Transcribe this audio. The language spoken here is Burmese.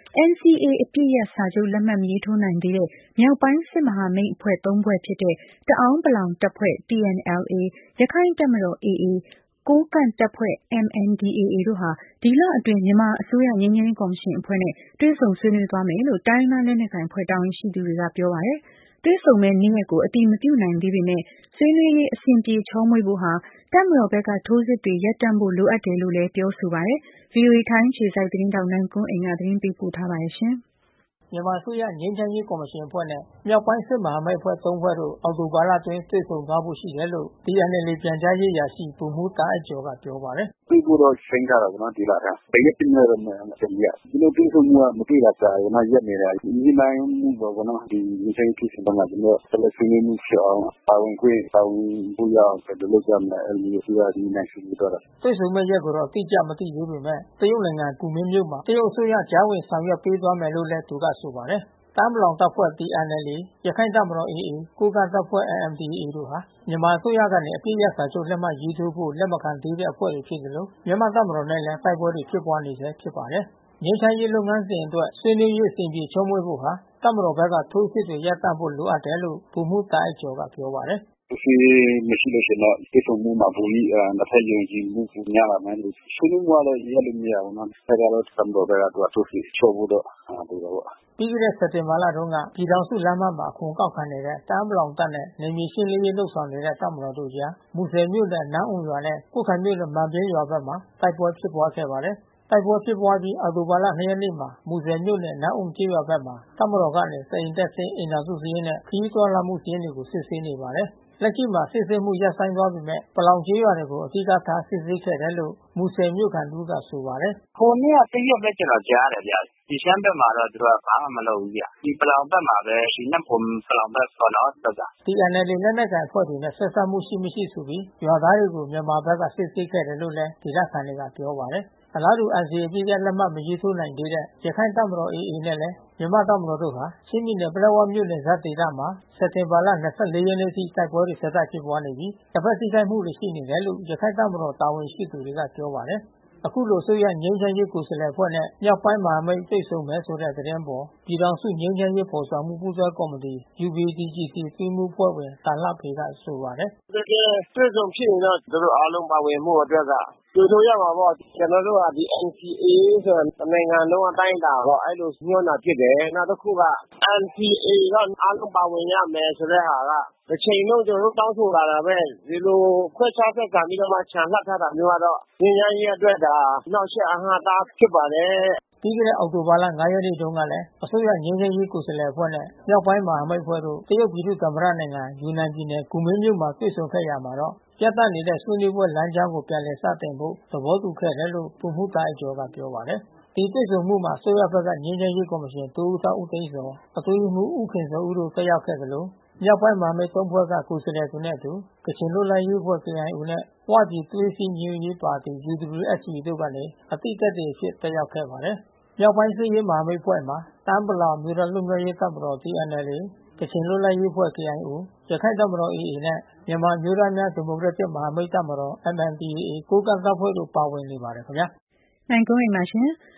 NCA အပစ်ရပ်စာချုပ်လက်မှတ်မရေးထိုးနိုင်သေးတဲ့မြောက်ပိုင်းစစ်မဟာမိတ်အဖွဲ့ ၃ ဖွဲ့ဖြစ်တဲ့ တအာင်းပလောင်တပ်ဖွဲ့ TNLA ရခိုင့်တပ်မတော် AA ကိုးကန့်တပ်ဖွဲ့ MNDAA တို့ဟာ ဒီလအတွင်းမြန်မာအစိုးရငြိမ်းချမ်းရေးကော်မရှင်အဖွဲ့နဲ့တွေ့ဆုံဆွေးနွေးသွားမယ်လို့တိုင်းရင်းသားလက်နက်ကိုင်အဖွဲ့တာဝန်ရှိသူတွေကပြောပါတယ်။ တွေ့ဆုံမယ့်နေ့ရက်ကိုအတည်မပြုနိုင်သေးပေမဲ့ ဆွေးနွေးရေးအဆင်ပြေချောမွေ့ဖို့ဟာတပ်မတော်ဘက်ကထိုးစစ်တွေရပ်တန့်ဖို့လိုအပ်တယ်လို့လည်းပြောဆိုပါတယ်။ VOA ထိုင်းအခြေစိုက်သတင်းထောက်နိုင်ကွန်းအိန်ကနေသတင်းပေးပို့ထားပါတယ်။မြန်မာအစိုးရငြိမ်းချမ်းရေးကော်မရှင်အဖွဲ့နဲ့မြောက်ပိုင်းစစ်မဟာမိတ်အဖွဲ့ ၃ ဖွဲ့တို့အောက်တိုဘာလအတွင်းတွေ့ဆုံသွားဖို့ရှိတယ်လို့ TNLA ပြန်ကြားရေးအရာရှိဗိုလ်မှူးတာအိုက်ကျော်ကပြောပါတယ်။ "တွေ့ဖို့တော့ချိန်းထားတာပေါ့နော်ဒီလထဲ။ ဘယ်ရက်တွေ့မလဲတော့မသိဘူးဗျ။ ကျွန်တော်တို့တွေ့ဆုံမှုကမတွေ့တာကြာပြီနော်ရက်နေတာ။ ညှိနှိုင်းမှုပေါ့နော်ဒီငြိမ်းချမ်းရေးဖြစ်စဉ်ထဲမှာကျွန်တော်တို့ဆက်လက်ဆွေးနွေးမှုဖြစ်အောင်ပါဝင်ခွင့်ပါဝင်ဖို့ရအောင်ဘယ်လိုလုပ်ကြမလဲ။ အဲဒီလိုသူကညှိနှိုင်းဆွေးနွေးသွားတာ။" တွေ့ဆုံမယ့်ရက်ကိုတော့အတိအကျမသိသေးပေမဲ့ တရုတ်နိုင်ငံကူမင်းမြို့မှာ တရုတ်အစိုးရကြားဝင်ဆောင်ရွက်ပေးသွားမယ်လို့လည်းသူကဆိုပါတယ်။ တအာင်းပလောင်တပ်ဖွဲ့ TNLA ရခိုင့်တပ်မတော် AA ကိုးကန့်တပ်ဖွဲ့ MNDAA တို့ဟာ မြန်မာအစိုးရကနေအပစ်ရပ်စာချုပ်လက်မှတ်ရေးထိုးဖို့လက်မခံသေးတဲ့အဖွဲ့တွေဖြစ်သလို မြန်မာ့တပ်မတော်နဲ့လည်းတိုက်ပွဲတွေဖြစ်ပွါးနေဆဲဖြစ်ပါတယ်။ ငြိမ်းချမ်းရေးလုပ်ငန်းစဉ်အတွက်ဆွေးနွေးရေးအဆင်ပြေချောမွေ့ဖို့ဟာတပ်မတော်ဘက်ကထိုးစစ်တွေရပ်တန့်ဖို့လိုအပ်တယ်လို့ဗိုလ်မှူးတာအိုက်ကျော်ကပြောပါတယ်။ "စစ်ရေးမရှိလို့ရှိရင်တော့တွေ့ဆုံမှုမှာပိုပြီးနှစ်ဖက်ယုံကြည်မှုပိုများလာမယ်လို့ဆွေးနွေးမှုကတော့ရပ်လို့မရဘူးနော်။ တပ်ကတော့တပ်မတော်ဘက်ကထိုးစစ်လျှော့ဖို့တော့လိုတာပေါ့။ " ပြီးခဲ့တဲ့စက်တင်ဘာလတုန်းကပြည်ထောင်စုလမ်းမမှာအခွန်ကောက်ခံနေတဲ့တအာင်းပလောင်တပ်နဲ့နယ်မြေရှင်းလင်းရေးလုပ်ဆောင်နေတဲ့တပ်မတော်တို့အကြား မူဆယ်မြို့နယ်နန်းအွမ်ရွာနဲ့ကွတ်ခိုင်မြို့နယ်မန်ပြိန်းရွာဘက်မှာတိုက်ပွဲဖြစ်ပွါးခဲ့ပါတယ်။ တိုက်ပွဲဖြစ်ပွါးအပြီးအောက်တိုဘာလ ၂ ရက်နေ့မှာ မူဆယ်မြို့နယ်နန်းအွမ်ကျေးရွာဘက်မှာ တပ်မတော်ကနေတအိမ်တက်ဆင်းအိမ်ထောင်စုစာရင်းနဲ့ခရီးသွားလာမှုစာရင်းတွေကိုစစ်ဆေးနေပါတယ်။ လက်ရှိမှာစစ်ဆေးမှုရပ်ဆိုင်းသွားပေမဲ့ ပလောင်ကျေးရွာတွေကိုအဓိကထားစစ်ဆေးခဲ့တယ်လို့မူဆယ်မြို့ခံတဦးကဆိုပါတယ်။ "ဟိုနေ့ကတရက်ပဲကျွန်တော်ကြားတယ်ဗျ။ ဒီရှမ်းဘက်မှာတော့သူတို့ကဘာမှမလုပ်ဘူးဗျ။ ဒီပလောင်ဘက်မှာပဲဒီနမ့်ဖွန်ပလောင်ဘက်ပေါ့နော်ဘက်က " TNLA လက်နက်ကိုင်အဖွဲ့တွေနဲ့ဆက်စပ်မှုရှိမရှိဆိုပြီးရွာသားတွေကိုမြန်မာဘက်ကစစ်ဆေးခဲ့တယ်လို့လည်းဒေသခံတွေကပြောပါတယ်။ အလားတူ NCA အပစ်ရပ်လက်မှတ်မရေးထိုးနိုင်သေးတဲ့ရခိုင့်တပ်မတော် AA နဲ့မြန်မာ့တပ်မတော်တို့ဟာ ချင်းပြည်နယ်ပလက်ဝမြို့နယ်စပ်ဒေသမှာ စက်တင်ဘာလ ၂၄ ရက်နေ့အထိတိုက်ပွဲတွေဆက်တိုက်ဖြစ်ပွါးနေပြီး နှစ်ဖက်ထိခိုက်မှုတွေရှိနေတယ်လို့ ရခိုင့်တပ်မတော်တာဝန်ရှိသူတွေကပြောပါတယ်။ အခုလိုအစိုးရငြိမ်းချမ်းရေးကိုယ်စားလှယ်အဖွဲ့နဲ့မြောက်ပိုင်းမဟာမိတ်တွေ့ဆုံမယ်ဆိုတဲ့သတင်းအပေါ် ပြည်ထောင်စုငြိမ်းချမ်းရေးဖော်ဆောင်မှုပူးတွဲကော်မတီ UPDJC အတွင်းရေးမှူးအဖွဲ့ဝင်တာလှဖေကဆိုပါတယ်။ "တကယ်တွေ့ဆုံဖြစ်ရင်တော့သူတို့အားလုံးပါဝင်ဖို့အတွက်ကကြိုဆိုရမှာပေါ့။ ကျွန်တော်တို့ကNCAဆိုတာတနိုင်ငံလုံးအတိုင်းအတာပေါ့။ အဲဒီလိုညွှန်းတာဖြစ်တယ်။ နောက်တခုကNCAကအားလုံးပါဝင်ရမယ်ဆိုတဲ့ဟာက တချိန်လုံးကျွန်တော်တို့တောင်းဆိုလာတာပဲ။ ဒီလိုခွဲခြားဆက်ဆံပြီးတော့ချန်လှပ်ထားတာမျိုးကတော့ငြိမ်းချမ်းရေးအတွက်နှောင့်ယှက်အဟန့်အတားဖြစ်ပါတယ်။ " ပြီးခဲ့တဲ့အောက်တိုဘာလ ၅ ရက်နေ့တုန်းကလည်း အစိုးရငြိမ်းချမ်းရေးကိုယ်စားလှယ်အဖွဲ့နဲ့မြောက်ပိုင်းမဟာမိတ်အဖွဲ့တို့ တရုတ်ပြည်သူ့သမ္မတနိုင်ငံယူနန်ပြည်နယ်ကူမင်းမြို့မှာတွေ့ဆုံခဲ့ရာမှာတော့ ရပ်တန့်နေတဲ့ဆွေးနွေးပွဲလမ်းကြောင်းကိုပြန်လည်စတင်ဖို့သဘောတူခဲ့တယ်လို့ဗိုလ်မှူးတာအိုက်ကျော်ကပြောပါတယ်။ ဒီတွေ့ဆုံမှုမှာအစိုးရဘက်ကငြိမ်းချမ်းရေးကော်မရှင်ဒုဥက္ကဋ္ဌဦးသိန်းဇော် အတွင်းရေးမှူးဦးခင်ဇော်ဦးတို့တက်ရောက်ခဲ့သလို မြောက်ပိုင်းမဟာမိတ် ၃ ဖွဲ့ကကိုယ်စားလှယ်တွေနဲ့အတူ ကချင်လွတ်လပ်ရေးအဖွဲ့KIOနဲ့ ဝပြည်သွေးစည်းညီညွတ်ရေးပါတီ UWSPတို့ကနေ အသိသက်သေအဖြစ်တက်ရောက်ခဲ့ပါတယ်။ မြောက်ပိုင်းစစ်ရေးမဟာမိတ်အဖွဲ့မှာ တအာင်းပလောင်အမျိုးသားလွတ်မြောက်ရေးတပ်မတော်TNLA ကချင်လွတ်လပ်ရေးအဖွဲ့KIO ရခိုင့်တပ်မတော်AAနဲ့မြန်မာအမျိုးသားများဒီမိုကရက်တစ်မဟာမိတ်တပ်မတော်MNDAA ကိုးကန့်တပ်ဖွဲ့တို့ပါဝင်နေပါတယ်ခင်ဗျာ။ နိုင်ကွန်းအိန်ပါရှင်။